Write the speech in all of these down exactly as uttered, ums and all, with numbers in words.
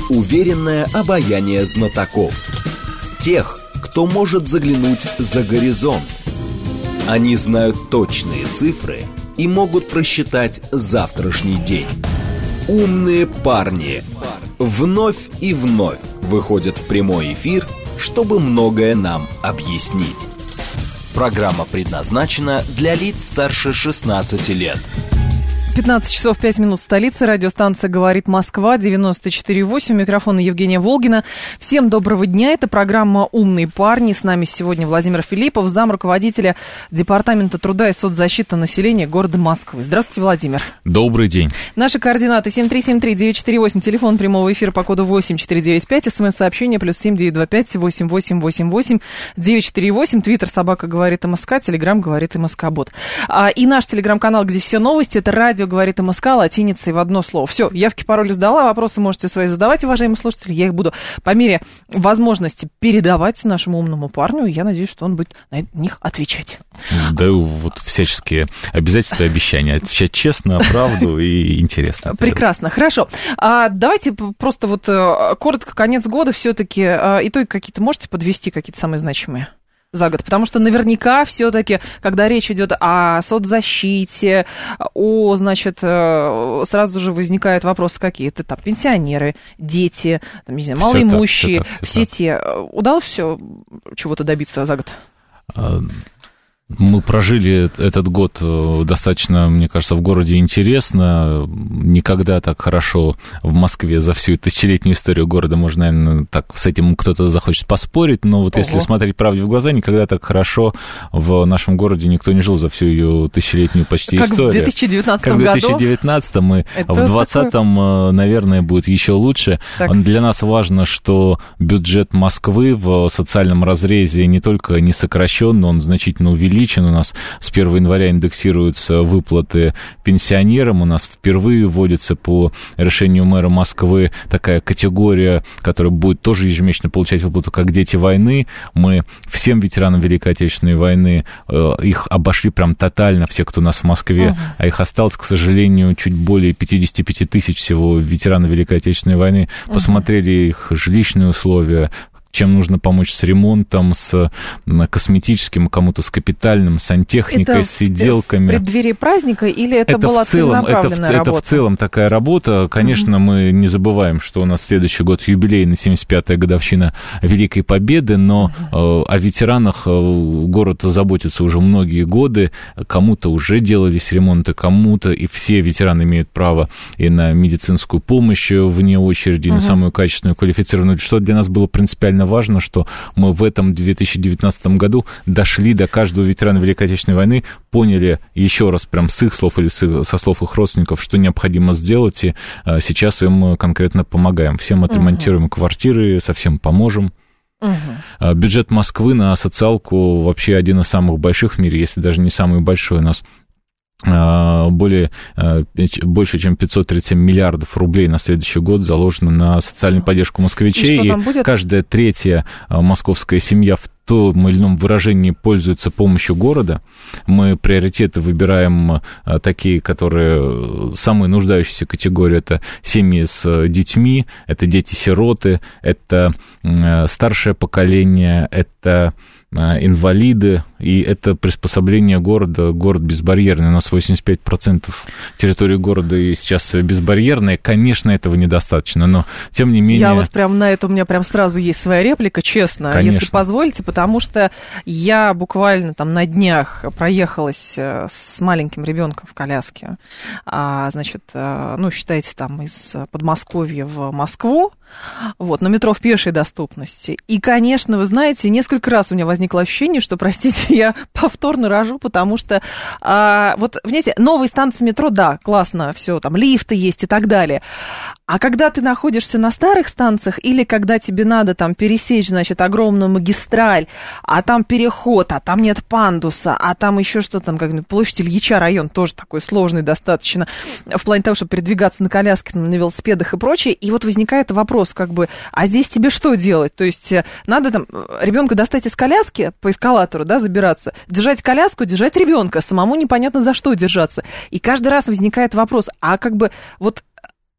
уверенное обаяние знатоков. Тех, кто может заглянуть за горизонт. Они знают точные цифры и могут просчитать завтрашний день. Умные парни вновь и вновь выходят в прямой эфир, чтобы многое нам объяснить. Программа предназначена для лиц старше шестнадцати лет. пятнадцать часов пять минут в столице. Радиостанция «Говорит Москва», девяносто четыре восемь. Микрофон Евгения Волгина. Всем доброго дня. Это программа «Умные парни». С нами сегодня Владимир Филиппов, зам руководителя Департамента труда и соцзащиты населения города Москвы. Здравствуйте, Владимир. Добрый день. Наши координаты семь три семь три девять четыре восемь. Телефон прямого эфира по коду восемь четыре девять пять. СМС-сообщение плюс семь девять два пять восемь восемь восемь восемь девять четыре восемь. Твиттер собака говорит МСК. Телеграм говорит МСК-бот. А, и наш телеграм-канал, где все новости, это радио говорит МСК, латиницей в одно слово. Все, явки, пароли сдала, вопросы можете свои задавать, уважаемые слушатели. Я их буду по мере возможности передавать нашему умному парню, и я надеюсь, что он будет на них отвечать. Да, вот всяческие обязательства и обещания. Отвечать честно, правду и интересно. Прекрасно, хорошо. А давайте просто вот коротко, конец года все-таки, итоги какие-то можете подвести, какие-то самые значимые за год? Потому что наверняка все-таки, когда речь идет о соцзащите, о, значит, сразу же возникают вопросы какие-то, там, пенсионеры, дети, там, не знаю, малоимущие, все, так, все, все те. Удалось все чего-то добиться за год? Мы прожили этот год достаточно, мне кажется, в городе интересно. Никогда так хорошо в Москве за всю тысячелетнюю историю города, можно, наверное, так с этим кто-то захочет поспорить, но вот Ого. Если смотреть правде в глаза, никогда так хорошо в нашем городе никто не жил за всю ее тысячелетнюю почти как историю. В две тысячи девятнадцатом году? Как в две тысячи девятнадцатом, и Это в двадцатом, такое... наверное, будет еще лучше. Так. Для нас важно, что бюджет Москвы в социальном разрезе не только не сокращен, но он значительно увеличен. У нас с первого января индексируются выплаты пенсионерам. У нас впервые вводится по решению мэра Москвы такая категория, которая будет тоже ежемесячно получать выплату, как дети войны. Мы всем ветеранам Великой Отечественной войны, их обошли прям тотально, все, кто у нас в Москве, uh-huh. а их осталось, к сожалению, чуть более пятьдесят пять тысяч всего ветеранов Великой Отечественной войны. Uh-huh. Посмотрели их жилищные условия, чем нужно помочь с ремонтом, с косметическим, кому-то с капитальным, с сантехникой, это с сиделками. Это в преддверии праздника или это, это была целенаправленная это, работа? Это в целом такая работа. Конечно, mm-hmm. мы не забываем, что у нас следующий год юбилейный, семьдесят пятая годовщина Великой Победы, но mm-hmm. э, о ветеранах город заботится уже многие годы. Кому-то уже делались ремонты, кому-то, и все ветераны имеют право и на медицинскую помощь вне очереди, и mm-hmm. на самую качественную, квалифицированную. Что для нас было принципиально важно, что мы в этом две тысячи девятнадцатом году дошли до каждого ветерана Великой Отечественной войны, поняли еще раз прям с их слов или со слов их родственников, что необходимо сделать, и сейчас им конкретно помогаем. Всем отремонтируем uh-huh. квартиры, совсем поможем. Uh-huh. Бюджет Москвы на социалку вообще один из самых больших в мире, если даже не самый большой. У нас более, больше, чем пятьсот тридцать семь миллиардов рублей на следующий год заложено на социальную поддержку москвичей. И, и каждая третья московская семья в том или ином выражении пользуется помощью города. Мы приоритеты выбираем такие, которые самые нуждающиеся категории. Это семьи с детьми, это дети-сироты, это старшее поколение, это инвалиды, и это приспособление города, город безбарьерный. У нас восемьдесят пять процентов территории города и сейчас безбарьерная. Конечно, этого недостаточно, но тем не менее... Я вот прям на это, у меня прям сразу есть своя реплика, честно, Конечно. Если позволите, потому что я буквально там на днях проехалась с маленьким ребенком в коляске, а, значит, ну, считайте, там из Подмосковья в Москву, вот, на метро в пешей доступности. И, конечно, вы знаете, несколько раз у меня возникло ощущение, что, простите, я повторно рожу, потому что, а, вот, знаете, новые станции метро, да, классно, все, там, лифты есть и так далее. А когда ты находишься на старых станциях или когда тебе надо там пересечь, значит, огромную магистраль, а там переход, а там нет пандуса, а там еще что-то, там, как площадь Ильича, район тоже такой сложный достаточно, в плане того, чтобы передвигаться на коляске, на велосипедах и прочее, и вот возникает вопрос, как бы, а здесь тебе что делать? То есть надо там ребенка достать из коляски по эскалатору, да, забираться, держать коляску, держать ребенка, самому непонятно за что держаться. И каждый раз возникает вопрос, а как бы вот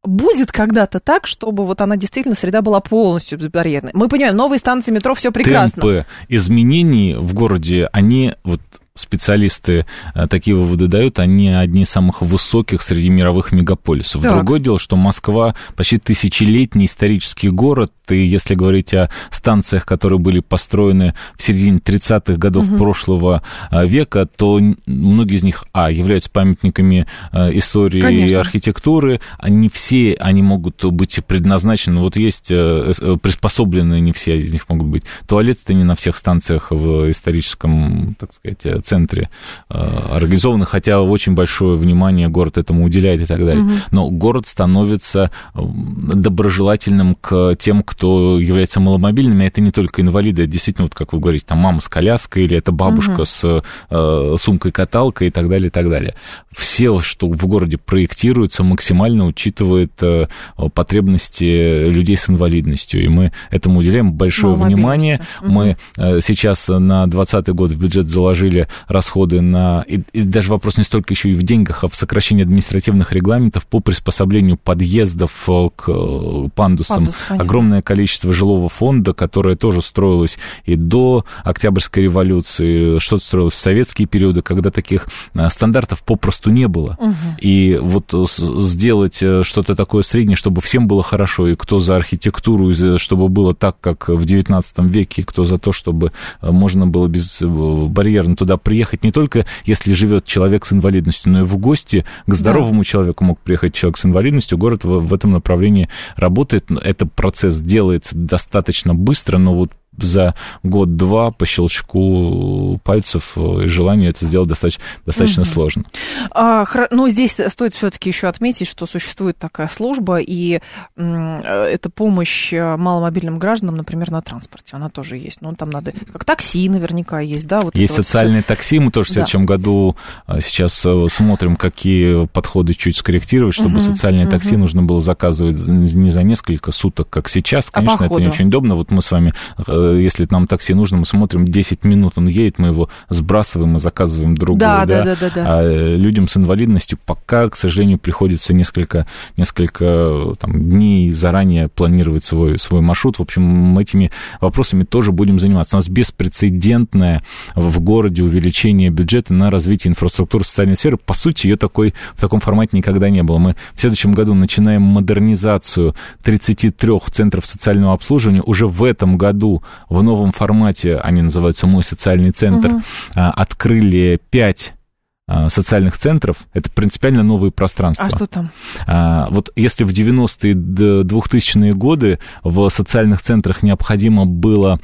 будет когда-то так, чтобы вот она действительно, среда была полностью безбарьерной. Мы понимаем, новые станции метро, все прекрасно. Темпы изменений в городе, они вот специалисты такие выводы дают, они одни из самых высоких среди мировых мегаполисов. Так. Другое дело, что Москва почти тысячелетний исторический город, и если говорить о станциях, которые были построены в середине тридцатых годов угу. прошлого века, то многие из них, а, являются памятниками истории Конечно. И архитектуры, они все, они могут быть предназначены, вот есть приспособленные, не все из них могут быть. Туалеты не на всех станциях в историческом, так сказать, центре организованы, хотя очень большое внимание город этому уделяет и так далее. Угу. Но город становится доброжелательным к тем, кто является маломобильными. Это не только инвалиды, это действительно, вот как вы говорите, там мама с коляской, или это бабушка угу. с э, сумкой-каталкой и так далее, и так далее. Все, что в городе проектируется, максимально учитывает э, потребности людей с инвалидностью, и мы этому уделяем большое внимание. Угу. Мы э, сейчас на двадцатый год в бюджет заложили расходы на... И, и даже вопрос не столько еще и в деньгах, а в сокращении административных регламентов по приспособлению подъездов к пандусам. Пандус, огромное количество жилого фонда, которое тоже строилось и до Октябрьской революции, что-то строилось в советские периоды, когда таких стандартов попросту не было. Угу. И вот сделать что-то такое среднее, чтобы всем было хорошо, и кто за архитектуру, и чтобы было так, как в девятнадцатом веке, и кто за то, чтобы можно было безбарьерно туда приехать, не только если живет человек с инвалидностью, но и в гости к здоровому да. человеку мог приехать человек с инвалидностью. Город в, в этом направлении работает. Этот процесс делается достаточно быстро, но вот за год-два по щелчку пальцев и желанию это сделать достаточно, достаточно угу. сложно. А, ну, здесь стоит все-таки еще отметить, что существует такая служба, и м, это помощь маломобильным гражданам, например, на транспорте. Она тоже есть. Но там надо... Как такси наверняка есть, да? Вот есть социальные вот такси. Мы тоже в следующем да. году сейчас смотрим, какие подходы чуть скорректировать, чтобы угу, социальное угу. такси нужно было заказывать не за несколько суток, как сейчас. Конечно, а это не очень удобно. Вот мы с вами... Если нам такси нужно, мы смотрим десять минут, он едет, мы его сбрасываем и заказываем другое. Да, да, да, да, да. А людям с инвалидностью пока, к сожалению, приходится несколько, несколько там, дней заранее планировать свой, свой маршрут. В общем, этими вопросами тоже будем заниматься. У нас беспрецедентное в городе увеличение бюджета на развитие инфраструктуры социальной сферы. По сути, ее такой, в таком формате никогда не было. Мы в следующем году начинаем модернизацию тридцати трёх центров социального обслуживания. Уже в этом году в новом формате, они называются «Мой социальный центр», угу. открыли пять социальных центров. Это принципиально новые пространства. А что там? Вот если в девяностые, двухтысячные годы в социальных центрах необходимо было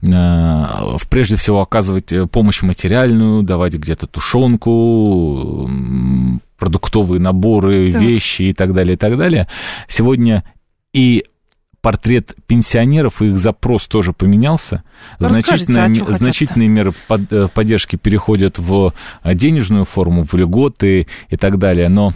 прежде всего оказывать помощь материальную, давать где-то тушенку, продуктовые наборы, так. вещи и так далее, и так далее, сегодня и портрет пенсионеров, и их запрос тоже поменялся. Значительные, а значительные меры под, поддержки переходят в денежную форму, в льготы и так далее, но,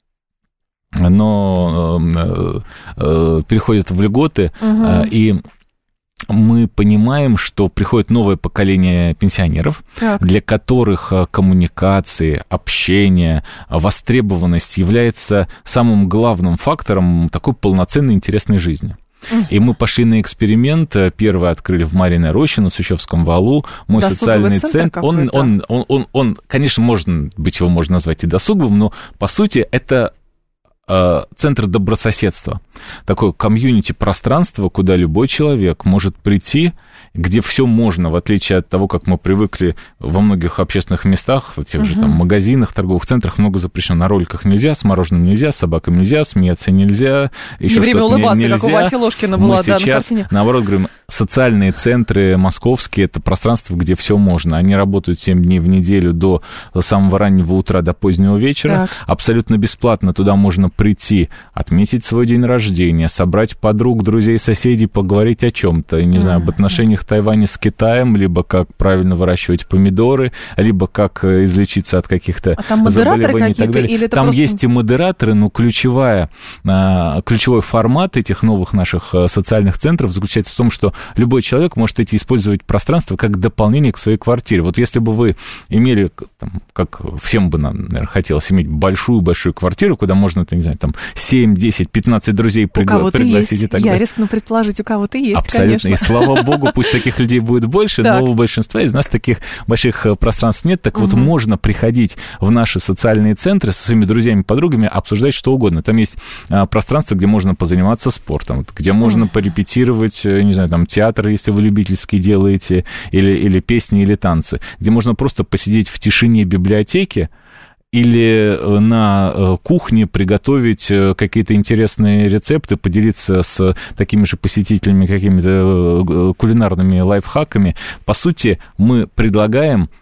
но э, э, переходят в льготы, угу. э, и мы понимаем, что приходит новое поколение пенсионеров, так. для которых коммуникации, общение, востребованность является самым главным фактором такой полноценной интересной жизни. И мы пошли на эксперимент. Первый открыли в Марьиной Роще, на Сущевском валу. Мой досуговый социальный центр. Он, он, он, он, он, конечно, можно быть, его можно назвать и досуговым, но, по сути, это э, центр добрососедства. Такое комьюнити-пространство, куда любой человек может прийти, где все можно, в отличие от того, как мы привыкли во многих общественных местах, в тех же там магазинах, торговых центрах, много запрещено. На роликах нельзя, с мороженым нельзя, с собаками нельзя, смеяться нельзя, еще время что-то улыбаться, нельзя. Как у Васи Ложкина была, мы да, сейчас, на картине. Наоборот, говорим, социальные центры московские — это пространство, где все можно. Они работают семь дней в неделю до самого раннего утра до позднего вечера. Так. Абсолютно бесплатно туда можно прийти, отметить свой день рождения, собрать подруг, друзей, соседей, поговорить о чем-то, не знаю, об отношениях отношениях Тайваня с Китаем, либо как правильно выращивать помидоры, либо как излечиться от каких-то а заболеваний и так далее. Или там просто... есть и модераторы, но ключевая, ключевой формат этих новых наших социальных центров заключается в том, что любой человек может эти использовать пространство как дополнение к своей квартире. Вот если бы вы имели, там, как всем бы нам, наверное, хотелось иметь большую-большую квартиру, куда можно, не знаю, там семь, десять, пятнадцать друзей пригла- пригласить есть. и так Я далее. Я рискну предположить, у кого-то есть, абсолютно. конечно. И слава богу, пусть таких людей будет больше, но у большинства из нас таких больших пространств нет. Так вот, можно приходить в наши социальные центры со своими друзьями, подругами, обсуждать что угодно. Там есть пространство, где можно позаниматься спортом, где можно порепетировать, не знаю, там, театр, если вы любительский делаете, или, или песни, или танцы, где можно просто посидеть в тишине библиотеки, или на кухне приготовить какие-то интересные рецепты, поделиться с такими же посетителями какими-то кулинарными лайфхаками. По сути, мы предлагаем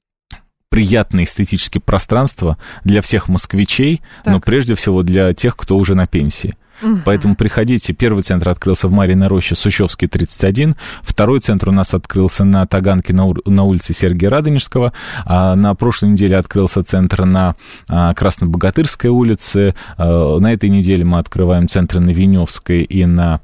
приятное эстетическое пространство для всех москвичей, так. но прежде всего для тех, кто уже на пенсии. Угу. Поэтому приходите. Первый центр открылся в Марьиной Роще, Сущевский, тридцать один. Второй центр у нас открылся на Таганке, на, у- на улице Сергия Радонежского. А на прошлой неделе открылся центр на а, Краснобогатырской улице. А, на этой неделе мы открываем центры на Веневской и на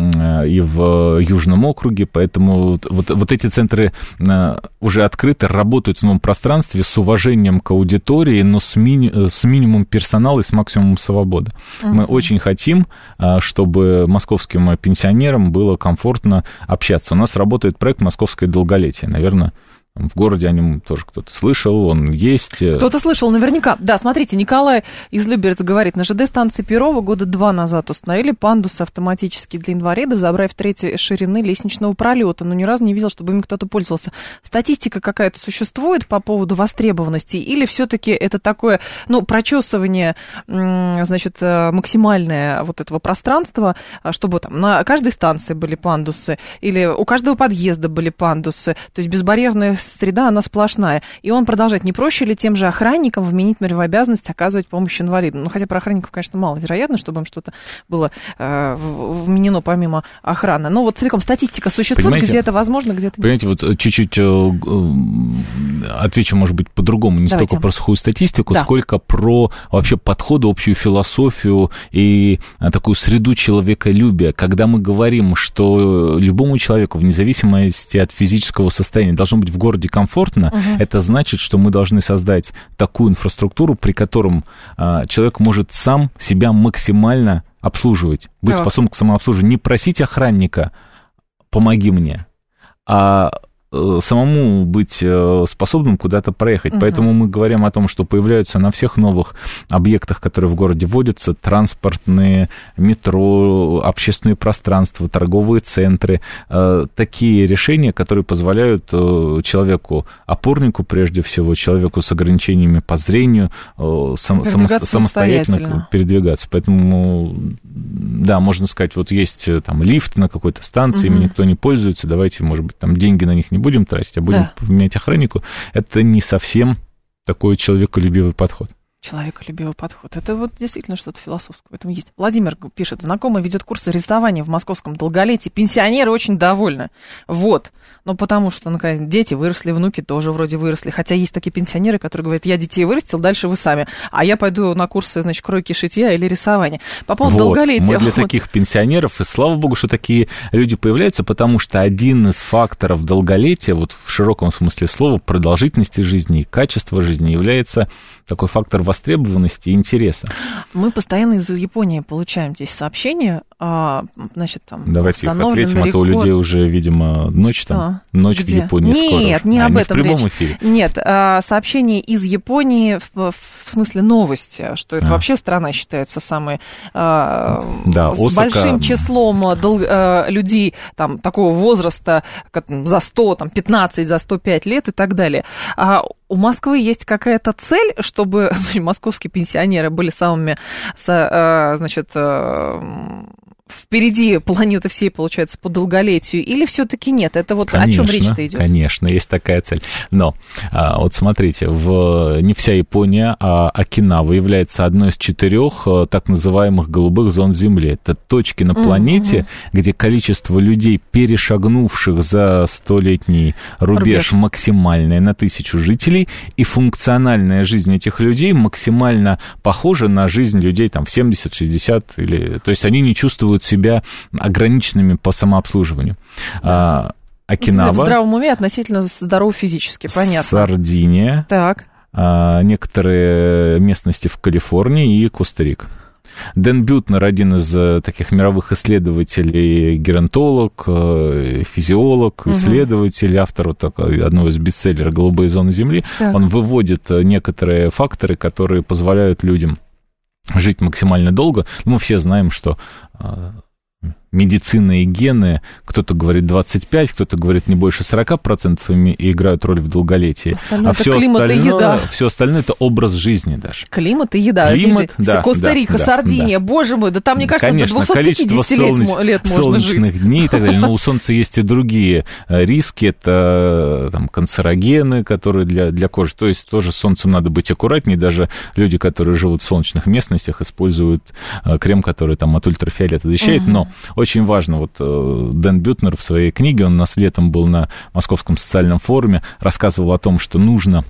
и в Южном округе, поэтому вот, вот эти центры уже открыты, работают в новом пространстве с уважением к аудитории, но с, мини, с минимумом персонала и с максимумом свободы. Uh-huh. Мы очень хотим, чтобы московским пенсионерам было комфортно общаться. У нас работает проект «Московское долголетие», наверное, в городе о нем тоже кто-то слышал, он есть. Кто-то слышал, наверняка. Да, смотрите, Николай из Люберца говорит, на ЖД-станции Перова года два назад установили пандусы автоматические для инвалидов, забрав треть ширины лестничного пролета, но ни разу не видел, чтобы им кто-то пользовался. Статистика какая-то существует по поводу востребованности, или все-таки это такое, ну, прочесывание, значит, максимальное вот этого пространства, чтобы там на каждой станции были пандусы, или у каждого подъезда были пандусы, то есть безбарьерная среда, она сплошная. И он продолжает. Не проще ли тем же охранникам вменить в обязанность оказывать помощь инвалидам? Ну, хотя про охранников, конечно, маловероятно, чтобы им что-то было э, вменено помимо охраны. Но вот целиком статистика существует, понимаете, где это возможно, где-то нет. Понимаете, вот чуть-чуть э, отвечу, может быть, по-другому. Не Давайте. Столько про сухую статистику, да. сколько про вообще подходы, общую философию и такую среду человеколюбия. Когда мы говорим, что любому человеку, вне зависимости от физического состояния, должно быть в городе комфортно, uh-huh. это значит, что мы должны создать такую инфраструктуру, при котором а, человек может сам себя максимально обслуживать, быть так. способен к самообслуживанию. Не просить охранника «помоги мне», а самому быть способным куда-то проехать. Uh-huh. Поэтому мы говорим о том, что появляются на всех новых объектах, которые в городе вводятся, транспортные, метро, общественные пространства, торговые центры, такие решения, которые позволяют человеку, опорнику прежде всего, человеку с ограничениями по зрению, сам, самостоятельно передвигаться. Поэтому, да, можно сказать, вот есть там лифт на какой-то станции, uh-huh. ими никто не пользуется, давайте, может быть, там деньги на них не будем тратить, а будем да. поменять охраннику, это не совсем такой человеколюбивый подход. Человеколюбивый подход. Это вот действительно что-то философское в этом есть. Владимир пишет, знакомый ведет курсы рисования в московском долголетии. Пенсионеры очень довольны. Вот. Ну, потому что, наконец, дети выросли, внуки тоже вроде выросли. Хотя есть такие пенсионеры, которые говорят, я детей вырастил, дальше вы сами. А я пойду на курсы, значит, кройки, шитья или рисования. По поводу вот. долголетия. Мы для вот. таких пенсионеров, и слава богу, что такие люди появляются, потому что один из факторов долголетия, вот в широком смысле слова, продолжительности жизни и качества жизни является такой фактор востребованности и интереса. Мы постоянно из Японии получаем здесь сообщения, значит, там давайте их ответим, рекорд. А то у людей уже, видимо, ночь Что? там, ночь Где? в Японии Нет, скоро. Нет, не а, об не этом в прямом речь. эфире. Нет, сообщения из Японии в, в смысле новости, что это а. вообще страна считается самой да, с Осака... большим числом дол, людей там, такого возраста за сто, там, пятнадцать, за сто пять лет и так далее. А у Москвы есть какая-то цель, чтобы значит, московские пенсионеры были самыми, значит, в впереди планеты всей, получается, по долголетию, или все-таки нет? Это вот конечно, о чем речь-то идет? Конечно, есть такая цель. Но а, вот смотрите, в, не вся Япония, а Окинава является одной из четырех а, так называемых голубых зон Земли. Это точки на планете, угу. где количество людей, перешагнувших за столетний рубеж, рубеж. максимальное на тысячу жителей, и функциональная жизнь этих людей максимально похожа на жизнь людей там, в семьдесят-шестьдесят, или, то есть они не чувствуют себя ограниченными по самообслуживанию. Да. Окинава. В здравом уме относительно здоров физически, понятно. Сардиния. Так. Некоторые местности в Калифорнии и Коста-Рика. Дэн Бютнер, один из таких мировых исследователей, геронтолог, физиолог, угу. исследователь, автор вот одного из бестселлеров «Голубые зоны Земли», так. он выводит некоторые факторы, которые позволяют людям жить максимально долго. Мы все знаем, что медицина и гены, кто-то говорит двадцать пять, кто-то говорит не больше сорок процентов играют роль в долголетии. Остальное а это все климат остальное, и еда. Все остальное это образ жизни даже. Климат и еда. Климат, да, Коста-Рика, да, Сардиния, да. боже мой, да там, мне кажется, конечно, до двухсот пятидесяти солнеч... лет можно солнечных жить. дней и так далее. Но у Солнца есть и другие риски. Это там, канцерогены, которые для, для кожи. То есть тоже с Солнцем надо быть аккуратнее. Даже люди, которые живут в солнечных местностях, используют крем, который там от ультрафиолета защищает. Угу. Но очень важно, вот Дэн Бютнер в своей книге, он у нас летом был на Московском социальном форуме, рассказывал о том, что нужно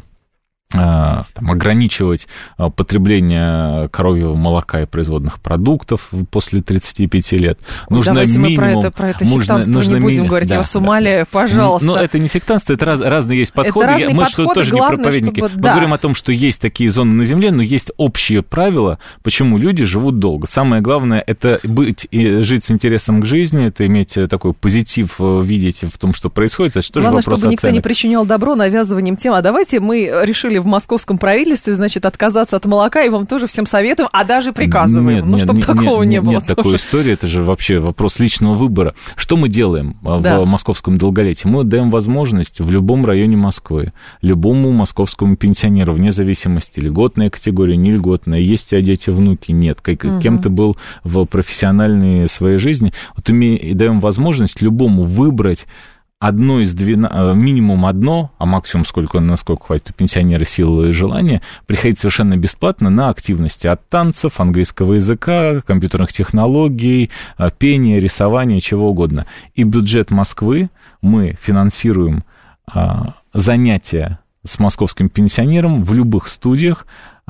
там, ограничивать потребление коровьего молока и производных продуктов после тридцати пяти лет. Нужно Давайте минимум, мы про это, про это нужно, сектантство нужно не будем ми... говорить, да, я вас умоляю, да. пожалуйста. Но это не сектантство, это раз, разные есть подходы. Это разные мы подходы, что, тоже главное, не проповедники. Чтобы... Мы да. говорим о том, что есть такие зоны на Земле, но есть общие правила, почему люди живут долго. Самое главное, это быть и жить с интересом к жизни, это иметь такой позитив, видеть в том, что происходит. Это тоже главное, вопрос чтобы никто оценок. не причинял добро навязыванием тем. А давайте мы решили в московском правительстве, значит, отказаться от молока, и вам тоже всем советуем, а даже приказываем, нет, ну, нет, чтобы нет, такого нет, не нет, было. Нет тоже. Такой истории, это же вообще вопрос личного выбора. Что мы делаем да. в московском долголетии? Мы даем возможность в любом районе Москвы, любому московскому пенсионеру, вне зависимости, льготная категория, не льготная, есть у тебя дети, внуки, нет, как, угу. кем ты был в профессиональной своей жизни, вот и даем возможность любому выбрать одно из двенадцати, минимум одно, а максимум сколько, насколько хватит у пенсионера сил и желания, приходить совершенно бесплатно на активности от танцев, английского языка, компьютерных технологий, пения, рисования, чего угодно. И бюджет Москвы мы финансируем а, занятия с московским пенсионером в любых студиях,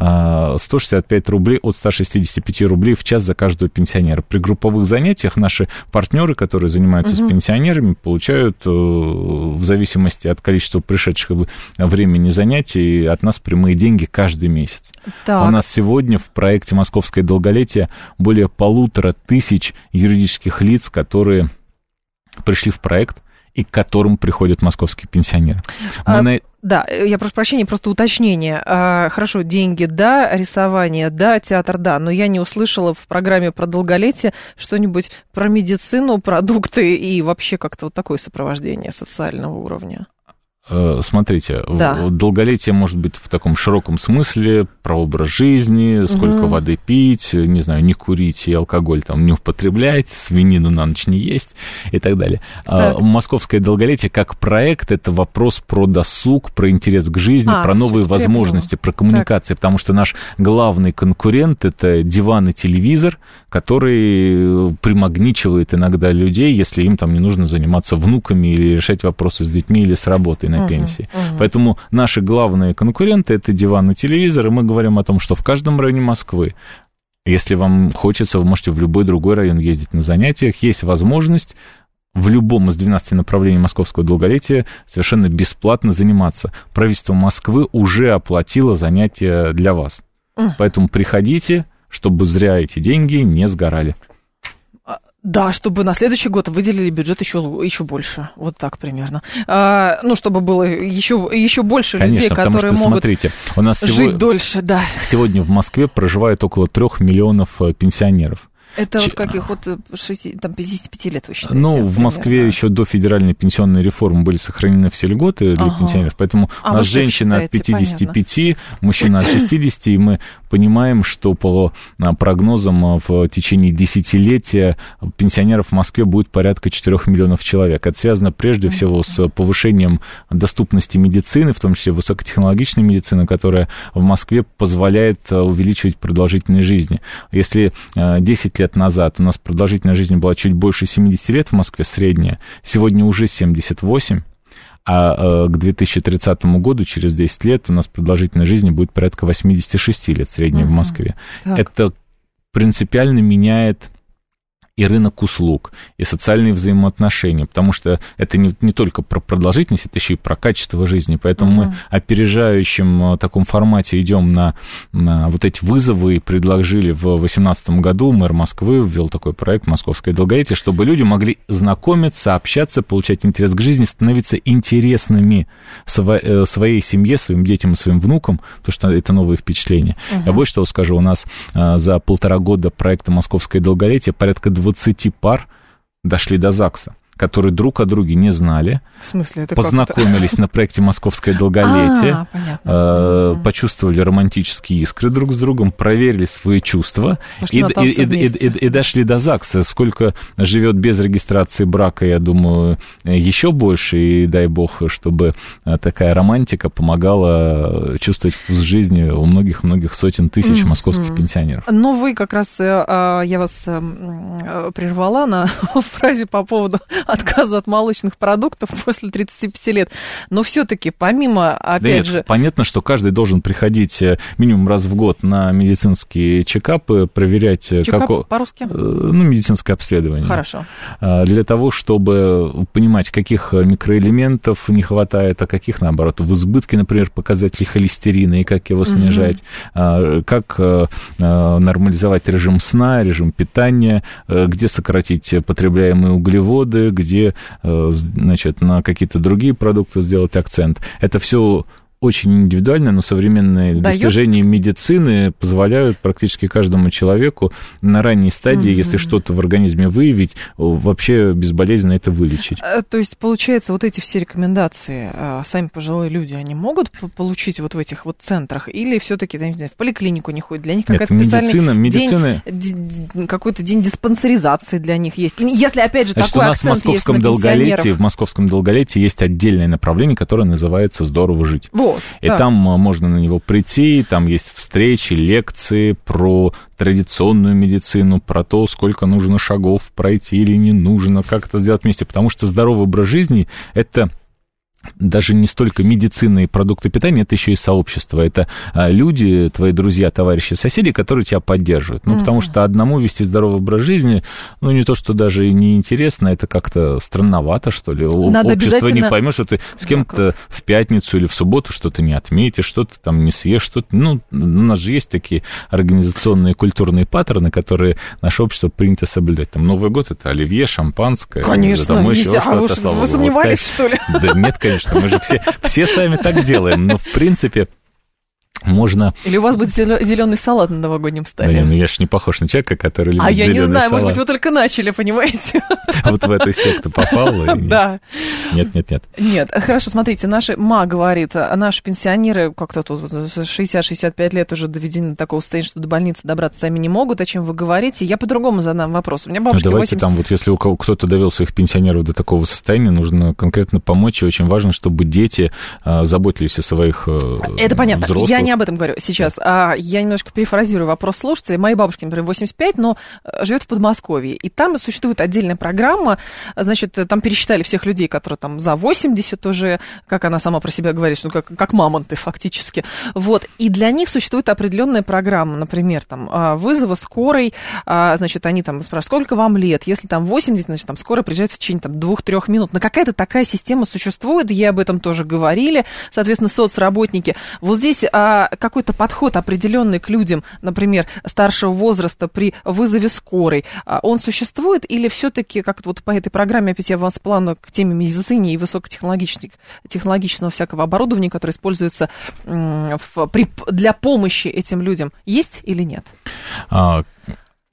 сто шестьдесят пять рублей от ста шестидесяти пяти рублей в час за каждого пенсионера. При групповых занятиях наши партнеры, которые занимаются угу. с пенсионерами, получают в зависимости от количества пришедших времени занятий от нас прямые деньги каждый месяц. Так. У нас сегодня в проекте «Московское долголетие» более полутора тысяч юридических лиц, которые пришли в проект и к которым приходят московские пенсионеры. Мы а... на... Да, я прошу прощения, просто уточнение. А, хорошо, деньги, да, рисование, да, театр, да, но я не услышала в программе про долголетие что-нибудь про медицину, продукты и вообще как-то вот такое сопровождение социального уровня. Смотрите, да. долголетие может быть в таком широком смысле про образ жизни, сколько угу. воды пить, не знаю, не курить и алкоголь там не употреблять, свинину на ночь не есть и так далее. Так. Московское долголетие как проект — это вопрос про досуг, про интерес к жизни, а, про новые возможности, про коммуникации, так. потому что наш главный конкурент — это диван и телевизор, который примагничивает иногда людей, если им там не нужно заниматься внуками или решать вопросы с детьми или с работой на пенсии. Uh-huh, uh-huh. Поэтому наши главные конкуренты — это диван и телевизор, и мы говорим о том, что в каждом районе Москвы, если вам хочется, вы можете в любой другой район ездить на занятиях, есть возможность в любом из двенадцати направлений московского долголетия совершенно бесплатно заниматься. Правительство Москвы уже оплатило занятия для вас. Uh-huh. Поэтому приходите, чтобы зря эти деньги не сгорали. Да, чтобы на следующий год выделили бюджет еще, еще больше. Вот так примерно. А, ну, чтобы было еще, еще больше Конечно, людей, которые что, могут смотрите, у нас жить сегодня, дольше. Да. Сегодня в Москве проживает около трех миллионов пенсионеров. Это Ч... вот каких вот шести, там, пятидесяти пяти лет вы считаете? Ну, в Москве примерно. Еще до федеральной пенсионной реформы были сохранены все льготы для ага. пенсионеров, поэтому а у нас женщина от пятидесяти пяти, понятно. Мужчина от шестидесяти, и мы понимаем, что по прогнозам в течение десятилетия пенсионеров в Москве будет порядка четырёх миллионов человек. Это связано прежде всего с повышением доступности медицины, в том числе высокотехнологичной медицины, которая в Москве позволяет увеличивать продолжительность жизни. Если десять лет назад у нас продолжительность жизни была чуть больше семидесяти лет в Москве, средняя, сегодня уже семьдесят восемь, а к две тысячи тридцатому году, через десять лет, у нас продолжительность жизни будет порядка восемьдесят шесть лет средняя uh-huh. в Москве. Так. Это принципиально меняет и рынок услуг, и социальные взаимоотношения, потому что это не, не только про продолжительность, это еще и про качество жизни, поэтому uh-huh. мы в опережающем таком формате идем на, на вот эти вызовы и предложили в две тысячи восемнадцатом году, мэр Москвы ввел такой проект «Московское долголетие», чтобы люди могли знакомиться, общаться, получать интерес к жизни, становиться интересными сво, своей семье, своим детям и своим внукам, потому что это новые впечатления. Uh-huh. Я больше того скажу, у нас за полтора года проекта «Московское долголетие» порядка двадцати пар дошли до ЗАГСа, которые друг о друге не знали. В смысле, это познакомились на проекте «Московское долголетие», а, почувствовали романтические искры друг с другом, проверили свои чувства и, и, и, и, и, и дошли до ЗАГСа. Сколько живет без регистрации брака, я думаю, еще больше, и дай бог, чтобы такая романтика помогала чувствовать вкус жизни у многих-многих сотен тысяч московских mm-hmm. пенсионеров. Но вы как раз, я вас прервала на фразе по поводу отказа от молочных продуктов после тридцати пяти лет. Но все-таки, помимо, опять да нет, же... понятно, что каждый должен приходить минимум раз в год на медицинские чекапы, проверять... Чекап как... по-русски? Ну, медицинское обследование. Хорошо. Для того, чтобы понимать, каких микроэлементов не хватает, а каких, наоборот, в избытке, например, показатели холестерина, и как его снижать, угу. как нормализовать режим сна, режим питания, где сократить потребляемые углеводы, где, значит, на какие-то другие продукты сделать акцент. Это все очень индивидуально, но современные Даёт? достижения медицины позволяют практически каждому человеку на ранней стадии, mm-hmm. если что-то в организме выявить, вообще безболезненно это вылечить. То есть, получается, вот эти все рекомендации сами пожилые люди, они могут получить вот в этих вот центрах, или все-таки, не знаю, в поликлинику не ходят? Для них какая-то специальный медицина, медицина... день, какой-то день диспансеризации для них есть. Если, опять же, Значит, такой у нас акцент в московском есть на долголетии, в московском долголетии есть отдельное направление, которое называется «Здорово жить». Вот. И так. там можно на него прийти, там есть встречи, лекции про традиционную медицину, про то, сколько нужно шагов пройти или не нужно, как это сделать вместе. Потому что здоровый образ жизни – это даже не столько медицина и продукты питания, это еще и сообщество. Это люди, твои друзья, товарищи, соседи, которые тебя поддерживают. Ну, mm-hmm. потому что одному вести здоровый образ жизни, ну, не то, что даже и неинтересно, это как-то странновато, что ли. Надо Общество обязательно... не поймет, что ты с кем-то в пятницу или в субботу что-то не отметишь, что-то там не съешь, что-то... Ну, у нас же есть такие организационные культурные паттерны, которые наше общество принято соблюдать. Там Новый год — это оливье, шампанское. Конечно, там есть. А вы, вы сомневались, вот, что ли? Да нет, конечно. Конечно, мы же все, все сами так делаем, но в принципе можно... Или у вас будет зеленый салат на новогоднем столе? Да, ну я же не похож на человека, который любит а зеленый салат. А я не знаю, салат. Может быть, вы только начали, понимаете? Вот в эту секту попал? Да. Нет, нет, нет. Нет, хорошо, смотрите, наша ма говорит, наши пенсионеры как-то тут шестьдесят-шестьдесят пять лет уже доведены до такого состояния, что до больницы добраться сами не могут, о чем вы говорите. Я по-другому задам вопрос. У меня бабушке ну, давайте восемьдесят... там вот если у кого кто-то довел своих пенсионеров до такого состояния, нужно конкретно помочь, и очень важно, чтобы дети а, заботились о своих взрослых. Это понятно, взрослых. Я не об этом говорю сейчас. А я немножко перефразирую вопрос слушателей. Моей бабушке, например, восемьдесят пять, но живет в Подмосковье. И там существует отдельная программа. Значит, там пересчитали всех людей, которые там за восемьдесят уже, как она сама про себя говорит, ну, как, как мамонты фактически. Вот. И для них существует определенная программа, например, там, вызова скорой. Значит, они там спрашивают, сколько вам лет? Если там восемьдесят, значит, там скорая приезжает в течение там, двух-трех минут. Но какая-то такая система существует, ей об этом тоже говорили, соответственно, соцработники. Вот здесь какой-то подход определенный к людям, например, старшего возраста при вызове скорой, он существует или все-таки как-то вот по этой программе, опять я вас плану к теме медицины и высокотехнологичного технологичного всякого оборудования, которое используется в, при, для помощи этим людям, есть или нет? А...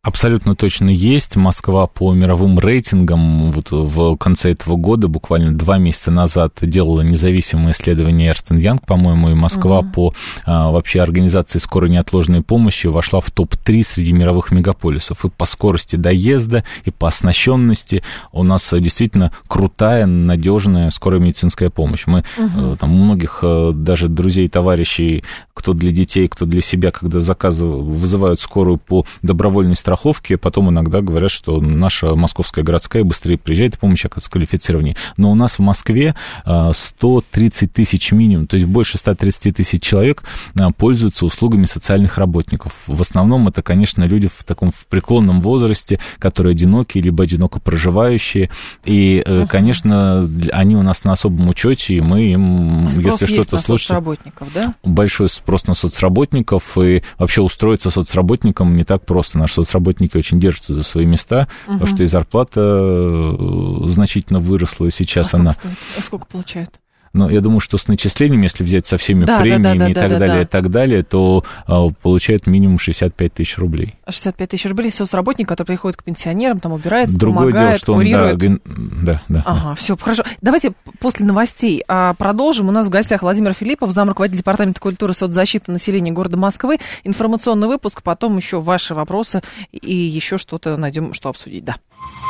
Абсолютно точно есть. Москва по мировым рейтингам вот в конце этого года, буквально два месяца назад, делала независимое исследование Эрнст энд Янг, по-моему, и Москва uh-huh. по а, вообще организации скорой неотложной помощи вошла в топ три среди мировых мегаполисов. И по скорости доезда, и по оснащенности у нас действительно крутая, надежная скорая медицинская помощь. Мы uh-huh. там, у многих даже друзей, товарищей, кто для детей, кто для себя, когда заказывают, вызывают скорую по добровольной страховке, потом иногда говорят, что наша московская городская быстрее приезжает, помощь оказывается квалифицированнее. Но у нас в Москве сто тридцать тысяч минимум, то есть больше ста тридцати тысяч человек пользуются услугами социальных работников. В основном это, конечно, люди в таком в преклонном возрасте, которые одинокие, либо одиноко проживающие. И, uh-huh. конечно, они у нас на особом учете, и мы им, спрос если что-то на случится... соцработников, да? Большой спрос на соцработников, и вообще устроиться соцработником не так просто. Наши соцработники очень держатся за свои места, угу. потому что и зарплата значительно выросла, сейчас а она... А сколько получают? Но я думаю, что с начислениями, если взять со всеми да, премиями да, да, да, и так да, далее, да. и так далее, то а, получают минимум шестьдесят пять тысяч рублей. шестьдесят пять тысяч рублей соцработник, который приходит к пенсионерам, там убирается, Другое помогает, дело, что курирует. Он, да, да, да. Ага, все, хорошо. Давайте после новостей а, продолжим. У нас в гостях Владимир Филиппов, замруководитель департамента культуры и соцзащиты населения города Москвы. Информационный выпуск, потом еще ваши вопросы и еще что-то найдем, что обсудить. Да.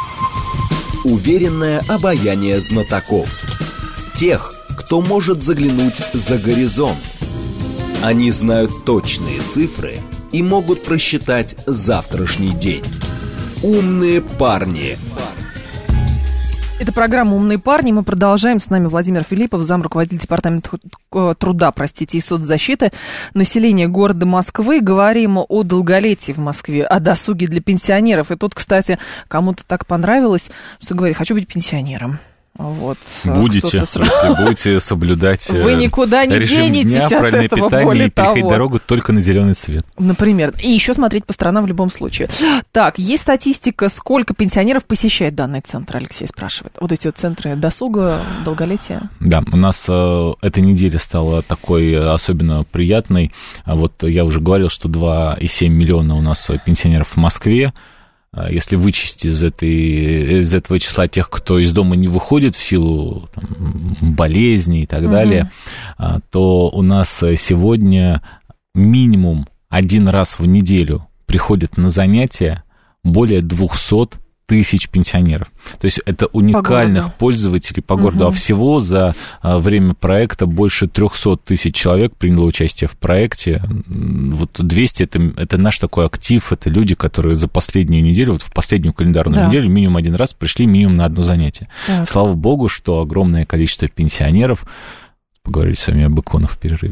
Уверенное обаяние знатоков. Тех, кто может заглянуть за горизонт. Они знают точные цифры и могут просчитать завтрашний день. Умные парни. Это программа «Умные парни». Мы продолжаем. С нами Владимир Филиппов, замруководитель департамента труда, простите, и соцзащиты населения города Москвы. Говорим о долголетии в Москве, о досуге для пенсионеров. И тут, кстати, кому-то так понравилось, что говорит: хочу быть пенсионером. Вот, будете, сразу... если будете соблюдать Вы никуда не режим денетесь дня, от правильное этого, питание более и переходить того. дорогу только на зеленый цвет. Например. И еще смотреть по сторонам в любом случае. Так, есть статистика, сколько пенсионеров посещает данный центр, Алексей спрашивает. Вот эти центры досуга, долголетия. Да, у нас э, эта неделя стала такой особенно приятной. Вот я уже говорил, что два и семь миллиона у нас пенсионеров в Москве. Если вычесть из, этой, из этого числа тех, кто из дома не выходит в силу там, болезней и так угу. далее, то у нас сегодня минимум один раз в неделю приходят на занятия более двухсот тысяч пенсионеров. То есть это уникальных по пользователей по городу. Угу. А всего за время проекта больше трехсот тысяч человек приняло участие в проекте. Вот двести это, это наш такой актив, это люди, которые за последнюю неделю, вот в последнюю календарную да. неделю минимум один раз пришли минимум на одно занятие. Так. Слава богу, что огромное количество пенсионеров, поговорили с вами об иконах в перерыве,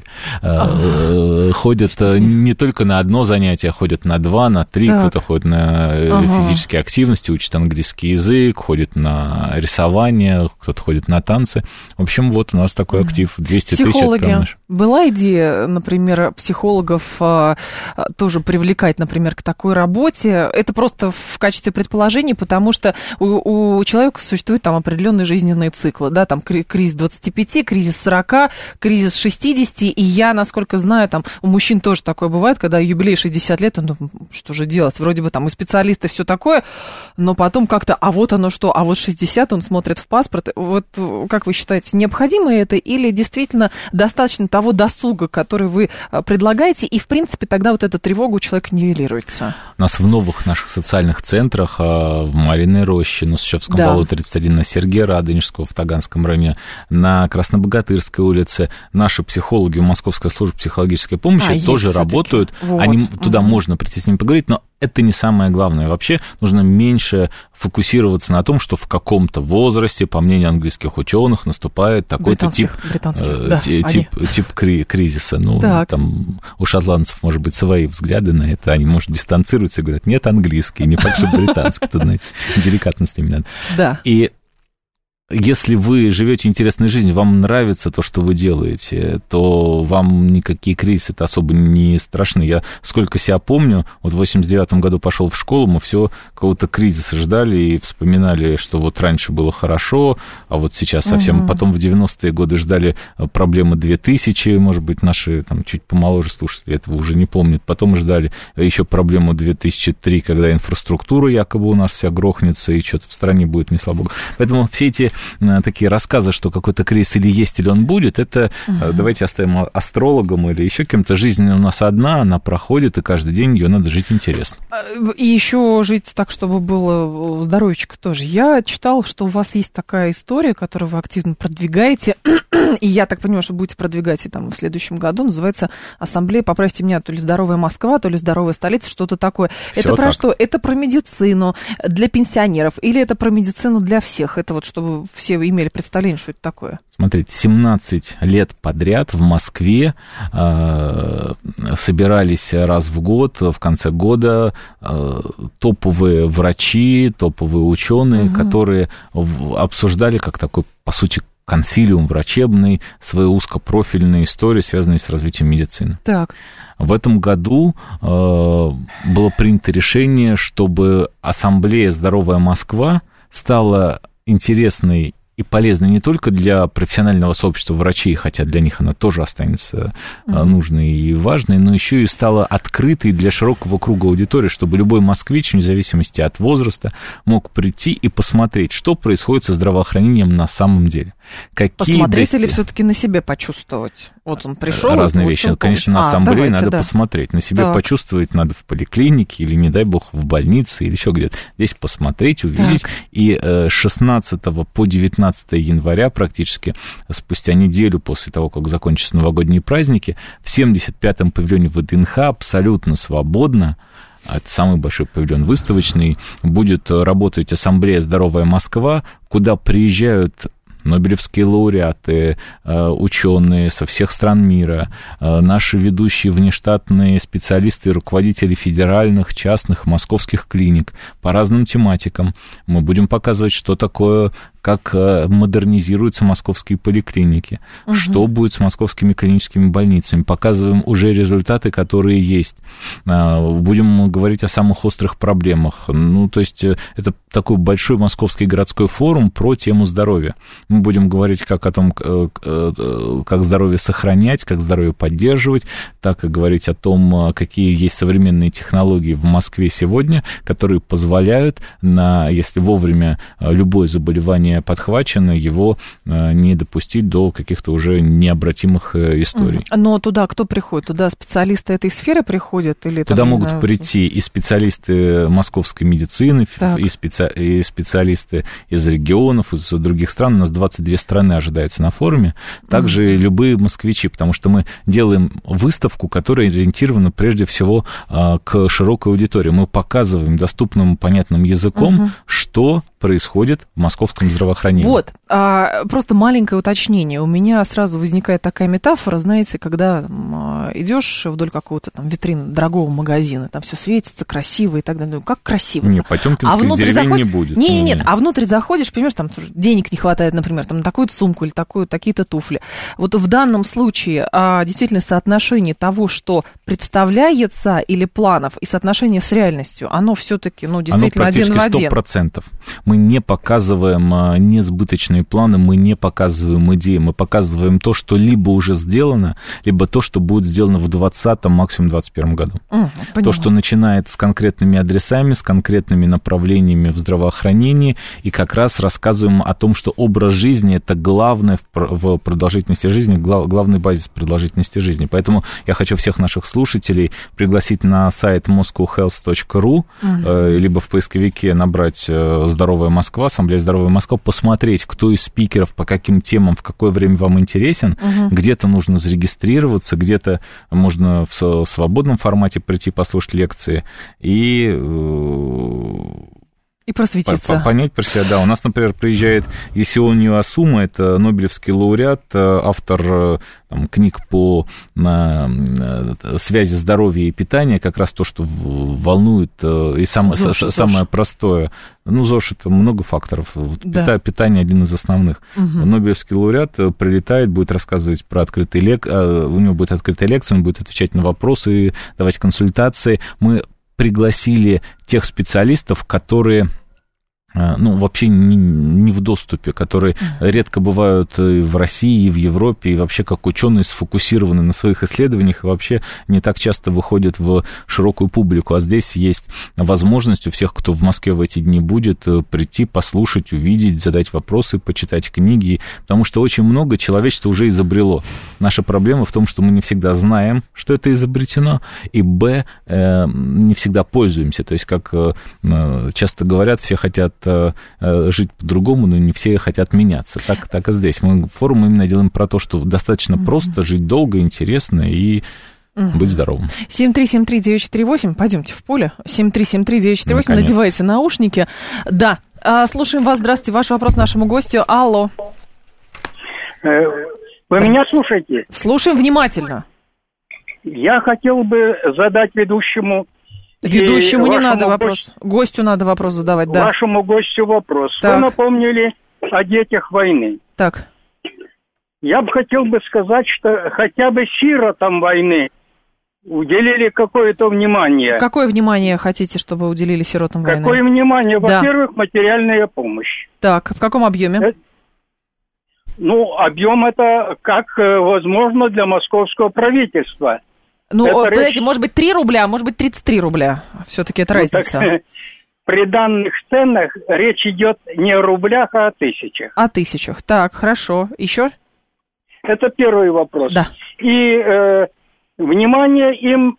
ага. ходят не только на одно занятие, ходят на два, на три, так. кто-то ходит на ага. физические активности, учит английский язык, ходит на рисование, кто-то ходит на танцы. В общем, вот у нас такой актив, двести тысяч. Психологи. Была идея, например, психологов тоже привлекать, например, к такой работе? Это просто в качестве предположения, потому что у, у человека существуют там определенные жизненные циклы, да, там кризис двадцати пяти, кризис сорока, кризис шестидесяти, и я, насколько знаю, там у мужчин тоже такое бывает, когда юбилей шестьдесят лет, он думает, что же делать, вроде бы там и специалисты, все такое, но потом как-то, а вот оно что, а вот шестьдесят, он смотрит в паспорт, вот как вы считаете, необходимо это или действительно достаточно того досуга, который вы предлагаете, и в принципе тогда вот эта тревога у человека нивелируется? У нас в новых наших социальных центрах, в Мариной Роще, на Сущевском да. валу тридцать один, на Сергея Радонежского в Таганском районе, на Краснобогатырской улице, наши психологи, Московская служба психологической помощи а, тоже работают. Вот. Они, угу. Туда можно прийти с ними поговорить, но это не самое главное. Вообще нужно меньше фокусироваться на том, что в каком-то возрасте, по мнению английских ученых, наступает такой-то тип, э, да, тип, тип кри- кризиса. Ну, так. там у шотландцев, может быть, свои взгляды на это. Они, может, дистанцируются и говорят, нет, английский, не так же британский. Тут, знаете, деликатно с ними надо. Да. И Если вы живете интересной жизнью, вам нравится то, что вы делаете, то вам никакие кризисы-то особо не страшны. Я сколько себя помню, вот в восемьдесят девятом году пошел в школу, мы все какого-то кризиса ждали и вспоминали, что вот раньше было хорошо, а вот сейчас совсем... Угу. Потом в девяностые годы ждали проблемы две тысячи, может быть, наши там чуть помоложе слушатели этого уже не помнят. Потом ждали еще проблему две тысячи три, когда инфраструктура якобы у нас вся грохнется, и что-то в стране будет не слабо. Поэтому все эти такие рассказы, что какой-то кризис или есть, или он будет, это uh-huh. давайте оставим астрологам или еще кем-то. Жизнь у нас одна, она проходит, и каждый день ее надо жить интересно. И еще жить так, чтобы было здоровечко тоже. Я читала, что у вас есть такая история, которую вы активно продвигаете, и я так понимаю, что будете продвигать и там в следующем году, называется «Ассамблея», поправьте меня, то ли «Здоровая Москва», то ли «Здоровая столица», что-то такое. Всё это про так. Что? Это про медицину для пенсионеров или это про медицину для всех? Это вот чтобы все имели представление, что это такое. Смотрите, семнадцать лет подряд в Москве э, собирались раз в год, в конце года, э, топовые врачи, топовые ученые, угу. которые в, обсуждали как такой, по сути, консилиум врачебный, свои узкопрофильные истории, связанные с развитием медицины. Так. В этом году э, было принято решение, чтобы Ассамблея «Здоровая Москва» стала интересной и полезной не только для профессионального сообщества врачей, хотя для них она тоже останется mm-hmm. нужной и важной, но еще и стала открытой для широкого круга аудитории, чтобы любой москвич, вне зависимости от возраста, мог прийти и посмотреть, что происходит со здравоохранением на самом деле. Какие посмотреть дости... или все-таки на себе почувствовать? Вот он пришел. Разные вот вещи. Он Конечно, на а, ассамблее давайте, надо да. посмотреть. На себе так. почувствовать надо в поликлинике или, не дай бог, в больнице или еще где-то. Здесь посмотреть, увидеть. Так. И с шестнадцатого по девятнадцатое января, практически спустя неделю после того, как закончатся новогодние праздники, в семьдесят пятом павильоне ВДНХ абсолютно свободно, это самый большой павильон выставочный, будет работать Ассамблея «Здоровая Москва», куда приезжают нобелевские лауреаты, ученые со всех стран мира, наши ведущие внештатные специалисты и руководители федеральных, частных, московских клиник по разным тематикам. Мы будем показывать, что такое, как модернизируются московские поликлиники, угу. что будет с московскими клиническими больницами. Показываем уже результаты, которые есть. Будем говорить о самых острых проблемах. Ну, то есть это такой большой московский городской форум про тему здоровья. Мы будем говорить как о том, как здоровье сохранять, как здоровье поддерживать, так и говорить о том, какие есть современные технологии в Москве сегодня, которые позволяют, на, если вовремя любое заболевание подхвачено, его не допустить до каких-то уже необратимых историй. Но туда кто приходит? Туда специалисты этой сферы приходят? Или, туда там, могут знаю, прийти и специалисты московской медицины, и, специ... и специалисты из регионов, из других стран. У нас двадцать две страны ожидается на форуме. Также mm-hmm. любые москвичи, потому что мы делаем выставку, которая ориентирована прежде всего к широкой аудитории. Мы показываем доступным, понятным языком, mm-hmm. что происходит в московском здравоохранении. Вот, а, просто маленькое уточнение. У меня сразу возникает такая метафора, знаете, когда там, идешь вдоль какого-то там витрины дорогого магазина, там все светится, красиво и так далее. Ну, как красиво? Нет, Потёмкинской а деревень заход... не будет. Нет, нет, нет, а внутрь заходишь, понимаешь, там денег не хватает, например, там, на такую-то сумку или такую, такие-то туфли. Вот в данном случае а, действительно соотношение того, что представляется, или планов, и соотношение с реальностью, оно все-таки, ну, действительно один в один. сто процентов. Мы не показываем несбыточные планы, мы не показываем идеи, мы показываем то, что либо уже сделано, либо то, что будет сделано в двадцатом, максимум двадцать первом году. Mm, то, что начинает с конкретными адресами, с конкретными направлениями в здравоохранении, и как раз рассказываем о том, что образ жизни – это главное в продолжительности жизни, главный базис продолжительности жизни. Поэтому я хочу всех наших слушателей пригласить на сайт moscow health точка ru, mm. либо в поисковике набрать «Здоровая Москва», Ассамблея «Здоровая Москва», посмотреть, кто из спикеров, по каким темам, в какое время вам интересен. Uh-huh. Где-то нужно зарегистрироваться, где-то можно в свободном формате прийти послушать лекции. И И просветиться. Понять про себя, да. У нас, например, приезжает Есионио Асума, это нобелевский лауреат, автор там, книг по на, связи здоровья и питания, как раз то, что волнует, и сам, ЗОЖ, с, самое ЗОЖ. простое. Ну, ЗОЖ — это много факторов. Да. Питание один из основных. Угу. Нобелевский лауреат прилетает, будет рассказывать про открытые лекции, у него будет открытая лекция, он будет отвечать на вопросы, давать консультации. Мы пригласили тех специалистов, которые, ну, вообще не, не в доступе, которые редко бывают и в России, и в Европе, и вообще как ученые сфокусированы на своих исследованиях, и вообще не так часто выходят в широкую публику. А здесь есть возможность у всех, кто в Москве в эти дни будет, прийти, послушать, увидеть, задать вопросы, почитать книги, потому что очень много человечество уже изобрело. Наша проблема в том, что мы не всегда знаем, что это изобретено, и, б, не всегда пользуемся. То есть, как часто говорят, все хотят жить по-другому, но не все хотят меняться. Так, так и здесь. Мы форум именно делаем про то, что достаточно mm-hmm. просто жить долго, интересно и mm-hmm. быть здоровым. семь три семь три девять четыре восемь, пойдемте в поле. семь три семь три девять четыре восемь, надевайте наушники. Да, слушаем вас. Здравствуйте. Ваш вопрос нашему гостю. Алло. Вы меня слушаете? Слушаем внимательно. Я хотел бы задать ведущему... Ведущему не надо вопрос, гостю, гостю надо вопрос задавать, да. Вашему гостю вопрос. Так. Вы напомнили о детях войны. Так. Я бы хотел бы сказать, что хотя бы сиротам войны уделили какое-то внимание. Какое внимание хотите, чтобы уделили сиротам войны? Какое внимание? Да. Во-первых, материальная помощь. Так, в каком объеме? Это, ну, объем это как возможно для московского правительства. Ну, это подождите, речь... может быть, три рубля, а может быть, тридцать три рубля. Все-таки это ну, разница. Так, при данных ценах речь идет не о рублях, а о тысячах. О тысячах. Так, хорошо. Еще? Это первый вопрос. Да. И э, внимание им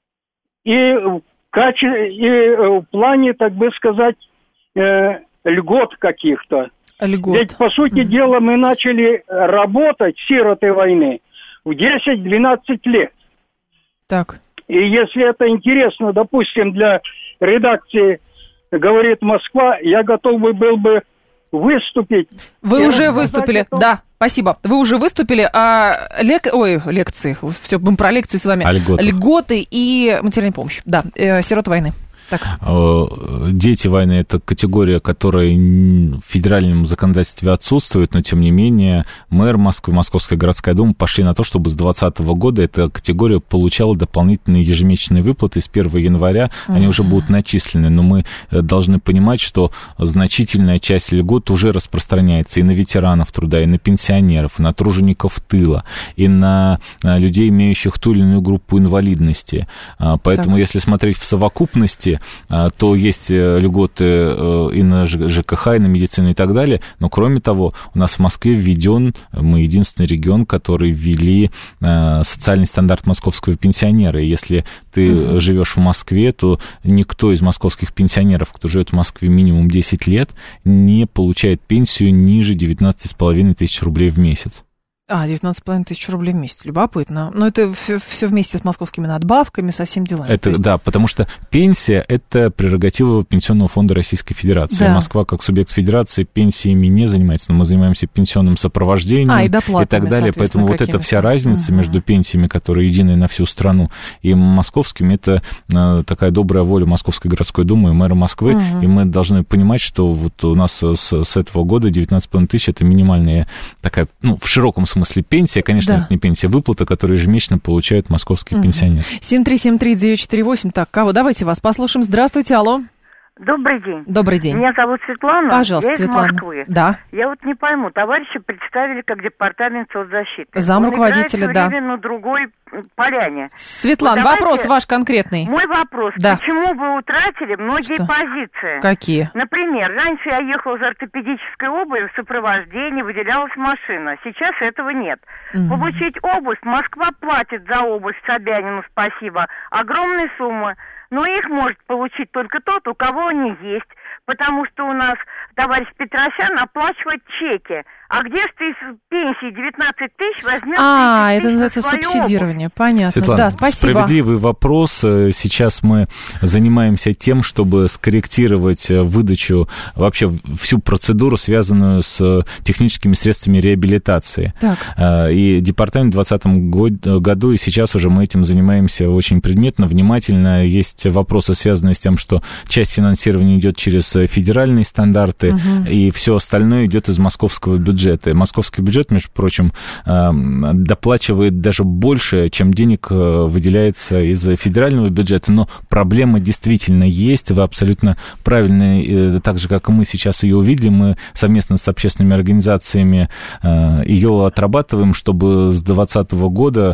и в, каче... и в плане, так бы сказать, э, льгот каких-то. Льгот. Ведь, по сути mm-hmm. дела, мы начали работать, сироты войны, в десять-двенадцать лет. Так. И если это интересно, допустим, для редакции «Говорит Москва», я готов был бы выступить. Вы уже выступили, этом... да, спасибо. Вы уже выступили о лек... Ой, лекции, все, мы про лекции с вами. О льготах. Льготы и материальная помощь, да, э, сирот войны. Так. Дети войны – это категория, которая в федеральном законодательстве отсутствует, но, тем не менее, мэр Москвы, Московская городская дума пошли на то, чтобы с двадцатого года эта категория получала дополнительные ежемесячные выплаты. С первого января uh-huh. они уже будут начислены, но мы должны понимать, что значительная часть льгот уже распространяется и на ветеранов труда, и на пенсионеров, и на тружеников тыла, и на людей, имеющих ту или иную группу инвалидности. Поэтому, так. если смотреть в совокупности, то есть льготы и на ЖКХ, и на медицину и так далее, но кроме того, у нас в Москве введен, мы единственный регион, который ввели социальный стандарт московского пенсионера, и если ты uh-huh. живешь в Москве, то никто из московских пенсионеров, кто живет в Москве минимум десять лет, не получает пенсию ниже девятнадцать с половиной тысяч рублей в месяц. А, девятнадцать с половиной тысяч рублей в месяц. Любопытно. Но это все, все вместе с московскими надбавками, со всеми делами. Это, есть... Да, потому что пенсия – это прерогатива Пенсионного фонда Российской Федерации. Да. Москва, как субъект федерации, пенсиями не занимается, но мы занимаемся пенсионным сопровождением а, и, и так далее. Поэтому вот эта вся разница uh-huh. между пенсиями, которые единые на всю страну, и московскими – это такая добрая воля Московской городской думы и мэра Москвы. Uh-huh. И мы должны понимать, что вот у нас с, с этого года девятнадцать с половиной тысяч – это минимальная такая, ну, в широком смысле, В смысле пенсия, конечно, да. это не пенсия, выплата, которую ежемесячно получают московские угу. пенсионеры. семь три семь три девять четыре восемь. Так, кого? Давайте вас послушаем. Здравствуйте, алло. Добрый день. Добрый день. Меня зовут Светлана. Пожалуйста, я из Светлана. Москвы. Да. Я вот не пойму, товарища представили как департамент соцзащиты. Зам руководителя, да. Он играет на другой поляне. Светлана, вот вопрос ваш конкретный. Мой вопрос. Да. Почему вы утратили многие Что? позиции? Какие? Например, раньше я ехала за ортопедической обувью в сопровождении, выделялась машина. Сейчас этого нет. Угу. Получить обувь, Москва платит за обувь Собянину, спасибо, огромные суммы. Но их может получить только тот, у кого они есть. потому что у нас товарищ Петросян оплачивает чеки. А где же ты из пенсии девятнадцать тысяч возьмешь? А, это называется субсидирование, обувь? Понятно. Светлана, да, спасибо. Справедливый вопрос. Сейчас мы занимаемся тем, чтобы скорректировать выдачу, вообще всю процедуру, связанную с техническими средствами реабилитации. Так. И департамент в двадцатом году, и сейчас уже мы этим занимаемся очень предметно, внимательно. Есть вопросы, связанные с тем, что часть финансирования идет через федеральные стандарты, угу. и все остальное идет из московского бюджета. Московский бюджет, между прочим, доплачивает даже больше, чем денег выделяется из федерального бюджета, но проблема действительно есть, вы абсолютно правильно, так же, как и мы сейчас ее увидели, мы совместно с общественными организациями ее отрабатываем, чтобы с двадцатого года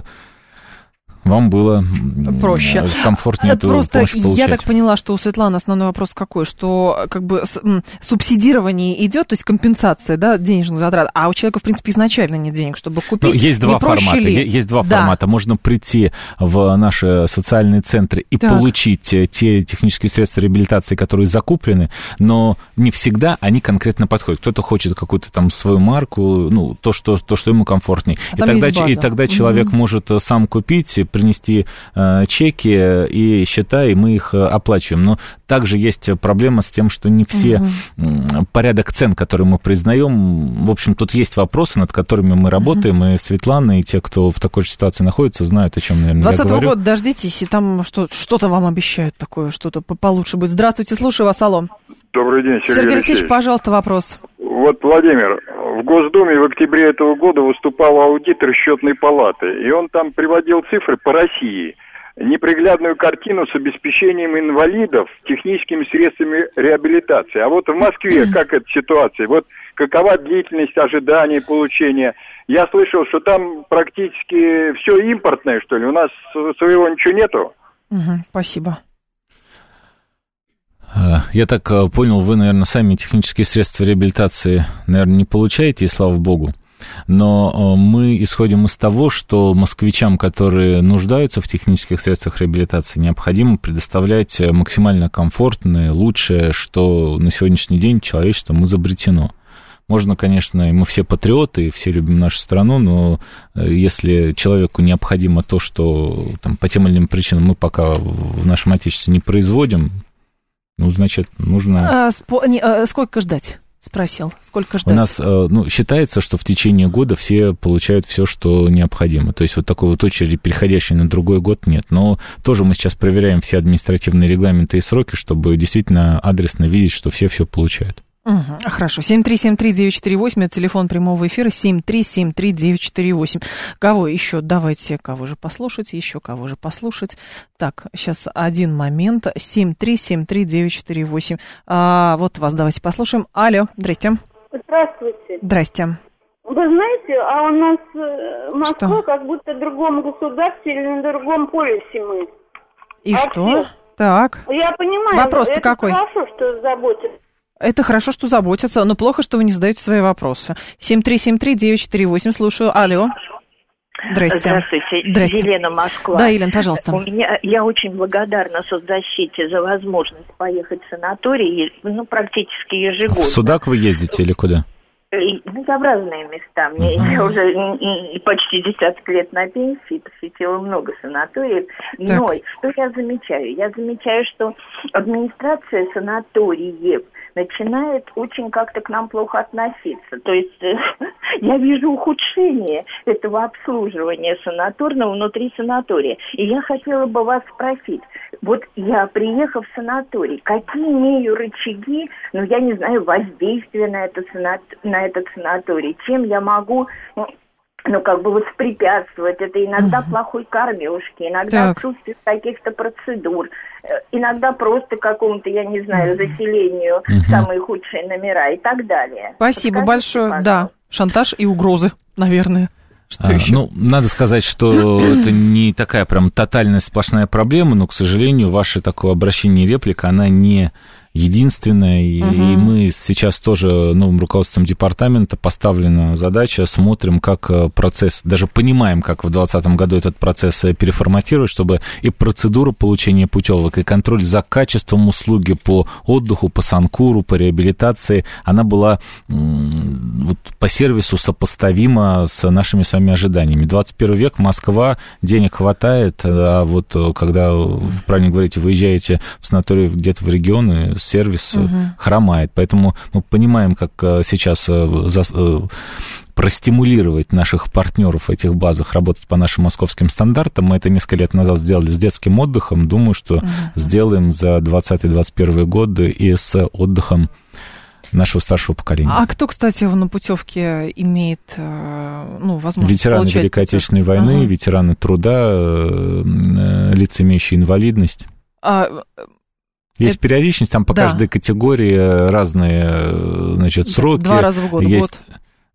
вам было проще, комфортнее эту Просто помощь получать. Я так поняла, что у Светланы основной вопрос какой, что как бы субсидирование идет, то есть компенсация, да, денежных затрат, а у человека, в принципе, изначально нет денег, чтобы купить. Ну, есть два формата. Ли? Есть два да. формата. Можно прийти в наши социальные центры и так. получить те технические средства реабилитации, которые закуплены, но не всегда они конкретно подходят. Кто-то хочет какую-то там свою марку, ну, то, что, то, что ему комфортнее. А и, тогда, и тогда человек угу. может сам купить, принести э, чеки и счета, и мы их оплачиваем. Но также есть проблема с тем, что не все угу. порядок цен, который мы признаем, в общем, тут есть вопросы, над которыми мы работаем, угу. и Светлана, и те, кто в такой же ситуации находится, знают, о чем, наверное, я говорю. двадцатого года дождитесь, и там что, что-то вам обещают такое, что-то получше будет. Здравствуйте, слушаю вас, алло. Добрый день, Сергей, Сергей Алексеевич, пожалуйста, вопрос. Вот, Владимир, в Госдуме в октябре этого года выступал аудитор Счетной палаты, и он там приводил цифры по России. Неприглядную картину с обеспечением инвалидов техническими средствами реабилитации. А вот в Москве как эта ситуация? Вот какова длительность ожидания получения? Я слышал, что там практически все импортное, что ли? У нас своего ничего нету? Угу, спасибо. Я так понял, вы, наверное, сами технические средства реабилитации, наверное, не получаете, и слава богу. Но мы исходим из того, что москвичам, которые нуждаются в технических средствах реабилитации, необходимо предоставлять максимально комфортное, лучшее, что на сегодняшний день человечеством изобретено. Можно, конечно, мы все патриоты, и все любим нашу страну, но если человеку необходимо то, что там, по тем или иным причинам мы пока в нашем Отечестве не производим, ну, значит, нужно... А, спо... не, а, сколько ждать? Спросил. Сколько ждать? У нас ну, считается, что в течение года все получают все, что необходимо. То есть вот такой вот очереди, переходящей на другой год, нет. Но тоже мы сейчас проверяем все административные регламенты и сроки, чтобы действительно адресно видеть, что все все получают. Угу, хорошо. семь три семь три девять четыре восемь, это телефон прямого эфира, семь три семь три девять четыре восемь. Кого еще? Давайте, кого же послушать, еще кого же послушать. Так, сейчас один момент. семь три семь три девять четыре восемь. А, вот вас давайте послушаем. Алло, здрасте. Здравствуйте. Здрасте. Вы знаете, а у нас Москва что? Как будто в другом государстве или на другом полюсе мы. И а что? Все. Так. Я понимаю, вопрос-то это какой? Хорошо, что заботится. Это хорошо, что заботятся, но плохо, что вы не задаете свои вопросы. семь три семь три девять четыре восемь, слушаю. Алло. Здрасте. Здравствуйте. Здрасте. Елена, Москва. Да, Елена, пожалуйста. У меня, я очень благодарна соцзащите за возможность поехать в санаторий, ну, практически ежегодно. В Судак вы ездите или куда? Ну, в разные места. Мне uh-huh. я уже почти десяток лет на пенсии, посетила много санаториев. Но так. Что я замечаю? Я замечаю, что администрация санаториев начинает очень как-то к нам плохо относиться. То есть я вижу ухудшение этого обслуживания санаторного внутри санатория. И я хотела бы вас спросить, вот я, приехав в санаторий, какие имею рычаги, ну, я не знаю, воздействия на, это санат... на этот санаторий, чем я могу... ну, как бы воспрепятствовать. Это иногда угу. плохой кормежки, иногда так. отсутствие каких-то процедур, иногда просто какому-то, я не знаю, угу. заселению угу. самые худшие номера и так далее. Спасибо Подскажите, большое. пожалуйста. Да, шантаж и угрозы, наверное. Что а, еще? Ну, надо сказать, что это не такая прям тотальная сплошная проблема, но, к сожалению, ваше такое обращение и реплика, она не единственная, и, угу. и мы сейчас тоже новым руководством департамента поставлена задача, смотрим, как процесс, даже понимаем, как в двадцатом году этот процесс переформатировать, чтобы и процедура получения путевок, и контроль за качеством услуги по отдыху, по санкуру, по реабилитации, она была вот, по сервису сопоставима с нашими с вами ожиданиями. двадцать первый век, Москва, денег хватает, а вот когда, правильно говорите, выезжаете в санаторий где-то в регионы, сервис угу. хромает. Поэтому мы понимаем, как сейчас за, простимулировать наших партнеров в этих базах работать по нашим московским стандартам. Мы это несколько лет назад сделали с детским отдыхом. Думаю, что угу. сделаем за двадцатый двадцать первый годы и с отдыхом нашего старшего поколения. А кто, кстати, на путевке имеет, ну, возможность ветераны получать Великой путевки? Отечественной войны, ага. ветераны труда, лица, имеющие инвалидность. А... Есть это... периодичность, там по да. каждой категории разные, значит, сроки. Два раза в год. Есть... год.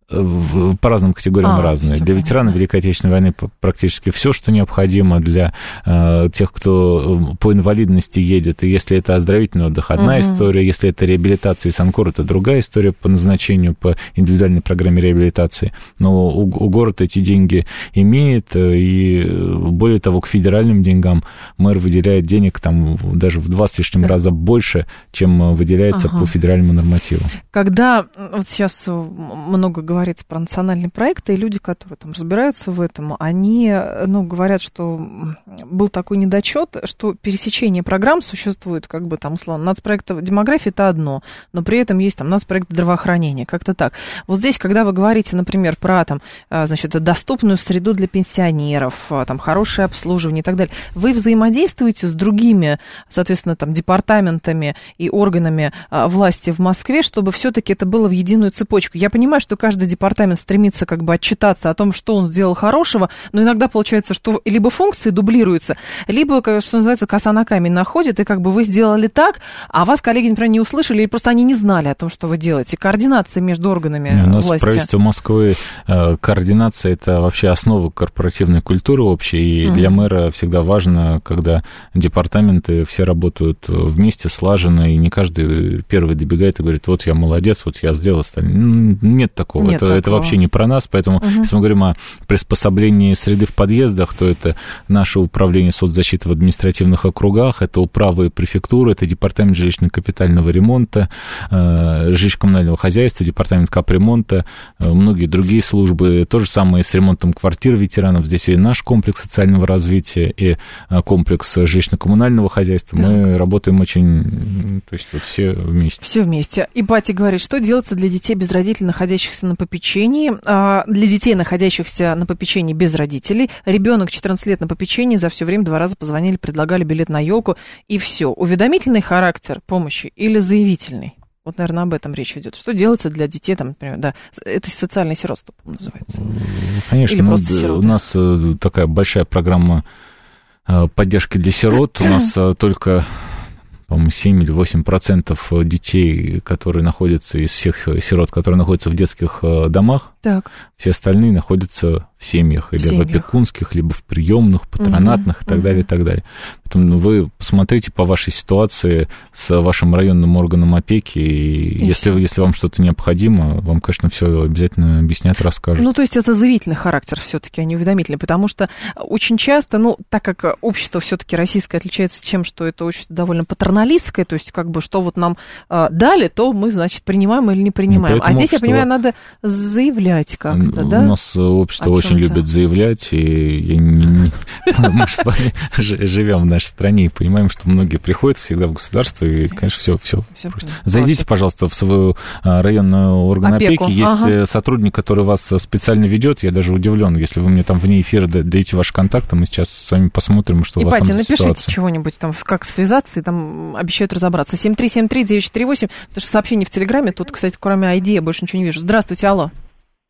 По разным категориям а, разные. Для понятно. ветеранов Великой Отечественной войны практически все, что необходимо. Для э, тех, кто по инвалидности едет, и если это оздоровительный отдых, одна угу. история, если это реабилитация и санкур, это другая история по назначению, по индивидуальной программе реабилитации. Но у, у города эти деньги имеет, и более того, к федеральным деньгам мэр выделяет денег там даже в два с лишним раза больше, чем выделяется ага. по федеральному нормативу. Когда вот сейчас много говорится про национальные проекты, и люди, которые там разбираются в этом, они, ну, говорят, что был такой недочет, что пересечение программ существует, как бы там, условно, нацпроект демографии это одно, но при этом есть там нацпроект здравоохранения, как-то так. Вот здесь, когда вы говорите, например, про там, значит, доступную среду для пенсионеров, там, хорошее обслуживание и так далее, вы взаимодействуете с другими, соответственно, там, департаментами и органами власти в Москве, чтобы все-таки это было в единую цепочку. Я понимаю, что каждый департамент стремится как бы отчитаться о том, что он сделал хорошего, но иногда получается, что либо функции дублируются, либо, что называется, коса на камень находит, и как бы вы сделали так, а вас коллеги, например, не услышали, или просто они не знали о том, что вы делаете. Координация между органами власти. У нас в правительстве Москвы координация – это вообще основа корпоративной культуры общей, и uh-huh. для мэра всегда важно, когда департаменты все работают вместе, слаженно, и не каждый первый добегает и говорит, вот я молодец, вот я сделал остальное. Нет такого. Нет это, такого. Это вообще не про нас, поэтому, угу. если мы говорим о приспособлении среды в подъездах, то это наше управление соцзащиты в административных округах, это управы и префектуры, это департамент жилищно-капитального ремонта, жилищно-коммунального хозяйства, департамент капремонта, многие другие службы. То же самое с ремонтом квартир ветеранов. Здесь и наш комплекс социального развития, и комплекс жилищно-коммунального хозяйства. Так. Мы работаем очень, то есть вот все вместе. Все вместе. И Пати говорит, что делается для детей без родителей, находящихся на попечении, а для детей, находящихся на попечении без родителей. Ребенок четырнадцать лет на попечении, за все время два раза позвонили, предлагали билет на елку, и все. Уведомительный характер помощи или заявительный? Вот, наверное, об этом речь идет. Что делается для детей, там, например, да, это социальное сиротство называется. Конечно, или просто сироты. У нас такая большая программа поддержки для сирот. У нас только, по-моему, семь или восемь процентов детей, которые находятся из всех сирот, которые находятся в детских домах, так. все остальные находятся в семьях, или в, семьях. в опекунских, либо в приемных, патронатных угу, и так угу. далее, и так далее. Поэтому вы посмотрите по вашей ситуации с вашим районным органом опеки, и, и если, если вам что-то необходимо, вам, конечно, все обязательно объяснят, расскажут. Ну, то есть это заявительный характер все-таки, а не уведомительный, потому что очень часто, ну, так как общество все-таки российское отличается тем, что это общество довольно патерналистское, то есть как бы что вот нам э, дали, то мы, значит, принимаем или не принимаем. Ну, а здесь, общество... я понимаю, надо заявлять как-то, у да? У нас общество очень любит заявлять, и я не, не, мы же с вами живем в нашей стране и понимаем, что многие приходят всегда в государство, и, конечно, все, все, все зайдите, пожалуйста, в свою районную орган опеки. Есть ага. сотрудник, который вас специально ведет. Я даже удивлен, если вы мне там вне эфира дадите ваши контакты, мы сейчас с вами посмотрим, что и у вас Пати, там за ситуация. Напишите чего-нибудь, там, как связаться, и там обещают разобраться. семь три семь три девять четыре восемь, потому что сообщение в Телеграме, тут, кстати, кроме ай ди я больше ничего не вижу. Здравствуйте, алло.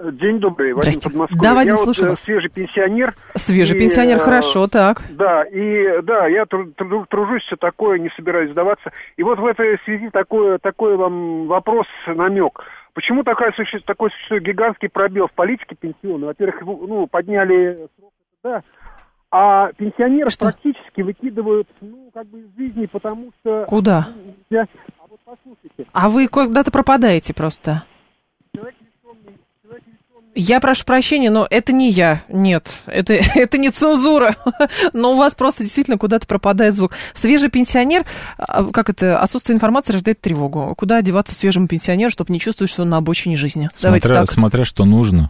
День добрый, Вадим Подмосковье. Да, Вадим, я слушаю вот вас. свежий пенсионер. Свежий и, пенсионер, хорошо, так. Да, и да, я тру- тру- тружусь, все такое, не собираюсь сдаваться. И вот в этой связи такой, такой вам вопрос, намек. Почему такая, такой существует гигантский пробел в политике пенсионной? Во-первых, ну, подняли срок, да, а пенсионеров что? Практически выкидывают, ну, как бы из жизни, потому что... Куда? Ну, я... А вот послушайте. А вы куда-то пропадаете просто. Человек лишенный, человек лишенный... Я прошу прощения, но это не я, нет, это, это не цензура, но у вас просто действительно куда-то пропадает звук. Свежий пенсионер, как это, отсутствие информации рождает тревогу. Куда одеваться свежему пенсионеру, чтобы не чувствовать, что он на обочине жизни? Смотря, смотря что нужно,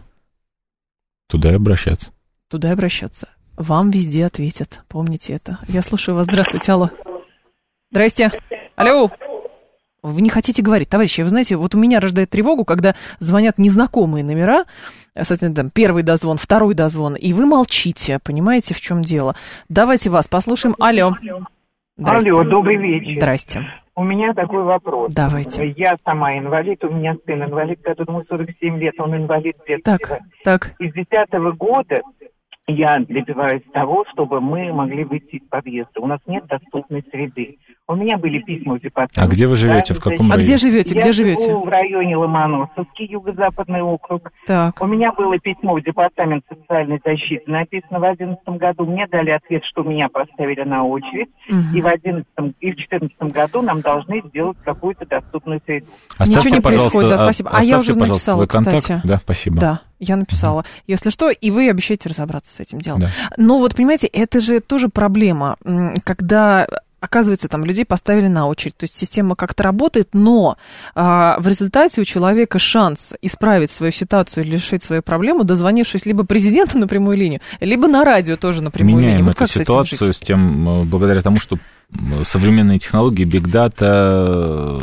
туда и обращаться. Туда и обращаться. Вам везде ответят, помните это. Я слушаю вас, здравствуйте, алло. Здрасте, алло. Вы не хотите говорить, товарищи, вы знаете, вот у меня рождает тревогу, когда звонят незнакомые номера, соответственно, там, первый дозвон, второй дозвон, и вы молчите, понимаете, в чем дело. Давайте вас послушаем. Алло. Здрасте. Алло, добрый вечер. Здрасте. У меня такой вопрос. Давайте. Я сама инвалид, у меня сын инвалид, которому сорок семь лет, он инвалид детства. Так, так. И с десятого года я добиваюсь того, чтобы мы могли выйти из подъезда. У нас нет доступной среды. У меня были письма в департамент. А где вы живете, в каком районе? А где живете, где я живете? живу в районе Ломоносовский, юго-западный округ. Так. У меня было письмо в департамент социальной защиты, написано в одиннадцатом году. Мне дали ответ, что меня поставили на очередь. Угу. И в одиннадцатом и в четырнадцатом году нам должны сделать какую-то доступную среду. Оставьте, Ничего не происходит, да, спасибо. А я уже написала, контакт. Кстати. Да, спасибо. Да. Я написала. Угу. Если что, и вы обещаете разобраться с этим делом. Да. Но вот, понимаете, это же тоже проблема, когда... Оказывается, там людей поставили на очередь, то есть система как-то работает, но а, в результате у человека шанс исправить свою ситуацию или решить свою проблему, дозвонившись либо президенту на прямую линию, либо на радио тоже на прямую Меняем линию. Вот эту ситуацию с, с тем, благодаря тому, что современные технологии, биг-дата,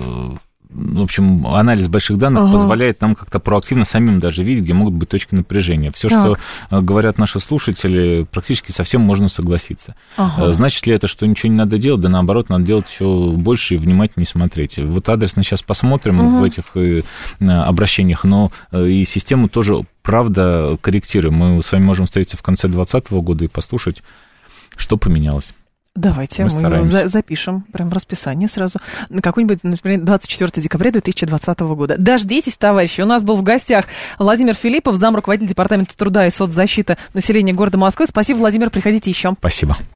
в общем, анализ больших данных ага. позволяет нам как-то проактивно самим даже видеть, где могут быть точки напряжения. Все, так. что говорят наши слушатели, практически совсем можно согласиться. Ага. Значит ли это, что ничего не надо делать? Да наоборот, надо делать еще больше и внимательнее смотреть. Вот адресно сейчас посмотрим ага. в этих обращениях, но и систему тоже, правда, корректируем. Мы с вами можем встретиться в конце двадцатого года и послушать, что поменялось. Давайте мы, мы за- запишем прям в расписание сразу на какой-нибудь, например, двадцать четвёртого декабря две тысячи двадцатого года. Дождитесь, товарищи. У нас был в гостях Владимир Филиппов, замруководитель Департамента труда и соцзащиты населения города Москвы. Спасибо, Владимир, приходите еще. Спасибо.